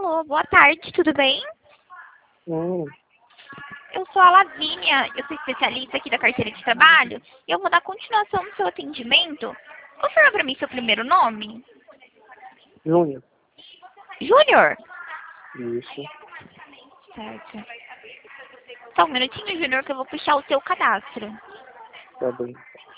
Alô, boa tarde, tudo bem? Hum, Eu sou a Lavínia, eu sou especialista aqui da carteira de trabalho e eu vou dar continuação no seu atendimento. Confirma para mim seu primeiro nome? Júnior. Júnior? Isso, Certo. Só um minutinho, Júnior, que eu vou puxar o seu cadastro. tá bem.